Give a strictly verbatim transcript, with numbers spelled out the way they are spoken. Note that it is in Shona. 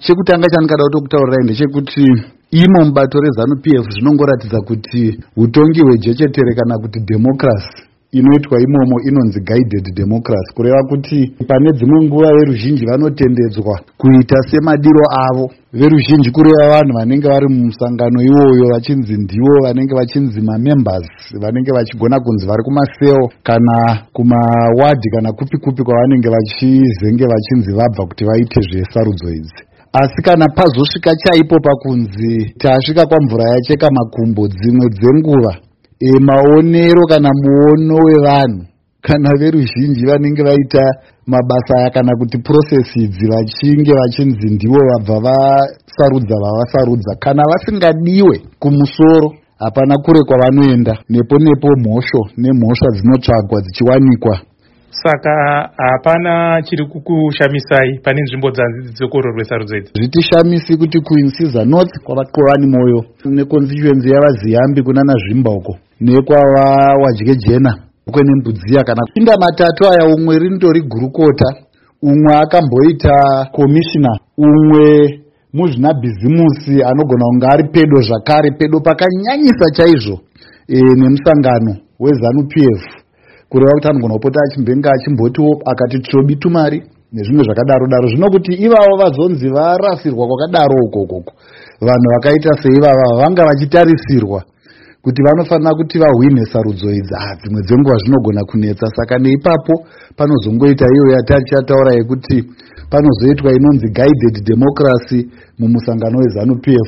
chekutanga chandikada kutokutaurirai ndechekuti imo mubato rezanu P F zvinongoratidza kuti utongi hwejechetere kana kuti democracy inoitwa imomo inonzi guided democracy, kureva kuti pane dzimwe nguva veruzhinji vanotendedzwa kuita semadiro avo. Veruzhinji kureva vanhu vanenge vari mumusangano iwoyo vachinzi ndivo vanenge vachinzi mamembers, vanenge vachigona kunzi vari kumaseo kana kumawadi kana kupi kupi kwavanenge vachizenge vachinzi vabva kuti vaite zvesarudzo idzi. Asi kana pazosvika chaipo pakunzi tasvika kwamvura yacheka makumbo, dzimwe dzenguva e maonero kana muono wevanhu kana veruzhinji vanenge vaita mabasa aya kana kuti process idzi vachinge vachinzi ndivo vabva vasarudza vavasarudza, kana vasingadiwe kumusoro hapana kure kwavanoenda, nepo nepo mhosho nemhosva dzinotsvagwa dzichiwanikwa. Saka hapana chiri kukushamisai pane nzvimbo dzekororwe sarudzo idzi? Zvitishamisi kuti Queen Caesar North kwavakovani moyo neconstituency yavaziyambi kunana zvimba uko nekwava wadyejena kwene mbudziya kana inda matatu aya, umwe rindori gurukota, umwe akamboita commissioner, umwe muzvina bhizimusi anogona kunge ari pedo zvakare, pedo pakanyanyisa chaizvo e, nemusangano wezanu P F, kureva kuti anogona kupota achimbenga achimbotiwo akati trobi tumari nezvimwe zvakadaro daro. Zvino kuti ivavo vazonzi varasirwa kwakadaro ukokoko, vanhu vakaita seivava vanga vachitarisirwa kuti vanofanira kuti vahwine sarudzo idzi, dzimwe dzenguva zvinogona kunetsa. Saka neipapo panozongoita iyo yatachataura yekuti panozoitwa inonzi guided democracy mumusangano wezanu P F.